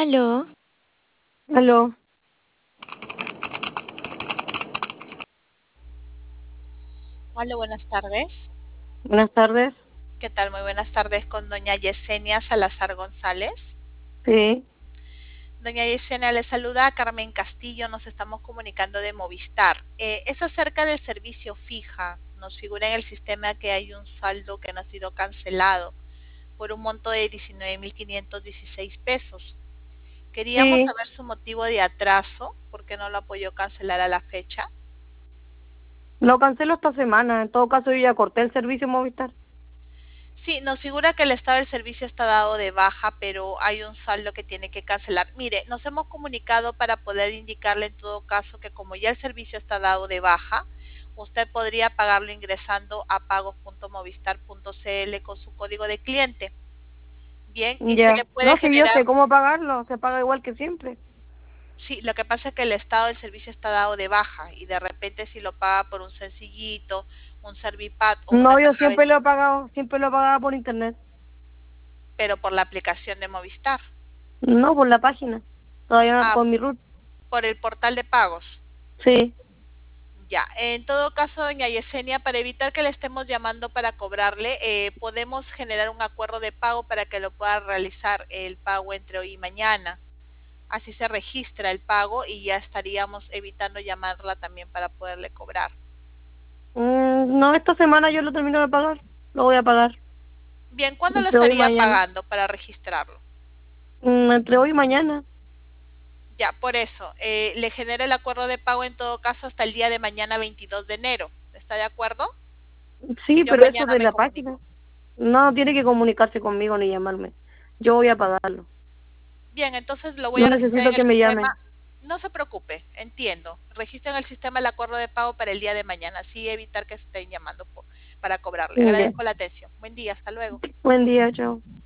Aló, Aló, Hola, buenas tardes. buenas tardes. ¿Qué tal? Muy buenas tardes con doña Yesenia Salazar González. Sí, Doña Yesenia, le saluda Carmen Castillo, nos estamos comunicando de Movistar. Es acerca del servicio fija. Nos figura en el sistema que hay un saldo que no ha sido cancelado por un monto de 19.516 pesos. Queríamos sí, saber su motivo de atraso, por qué no lo apoyó cancelar a la fecha. lo cancelo esta semana. En todo caso, yo ya corté el servicio Movistar. Sí, nos figura que el estado del servicio está dado de baja, pero hay un saldo que tiene que cancelar. Mire, nos hemos comunicado para poder indicarle en todo caso que como ya el servicio está dado de baja, usted podría pagarlo ingresando a pagos.movistar.cl con su código de cliente. Bien, y se Ya. le puede No, si yo generar, sé cómo pagarlo, se paga igual que siempre. sí, lo que pasa es que el estado del servicio está dado de baja y de repente si lo paga por un sencillito, un Servipad o una No, yo caja siempre lo he vencida, pagado, siempre lo he pagado por internet. pero por la aplicación de Movistar. No, por la página. Todavía no, Ah, por mi root. por el portal de pagos. Sí, Ya, en todo caso, doña Yesenia, para evitar que le estemos llamando para cobrarle, podemos generar un acuerdo de pago para que lo pueda realizar el pago entre hoy y mañana. Así se registra el pago y ya estaríamos evitando llamarla también para poderle cobrar. No, esta semana yo lo termino de pagar. Lo voy a pagar. Bien, ¿cuándo lo Entre hoy y estaría mañana. pagando para registrarlo? Entre hoy y mañana. Ya, por eso, le genera el acuerdo de pago en todo caso hasta el día de mañana 22 de enero. ¿Está de acuerdo? Sí, Yo pero eso mañana de me la página. comunico. No tiene que comunicarse conmigo ni llamarme. Yo voy a pagarlo. Bien, entonces lo voy No a registrar necesito en el que me sistema. llame. No se preocupe, entiendo. Registra en el sistema el acuerdo de pago para el día de mañana, así evitar que estén llamando para cobrarle. Ya. Agradezco la atención. Buen día, hasta luego. Buen día, chao.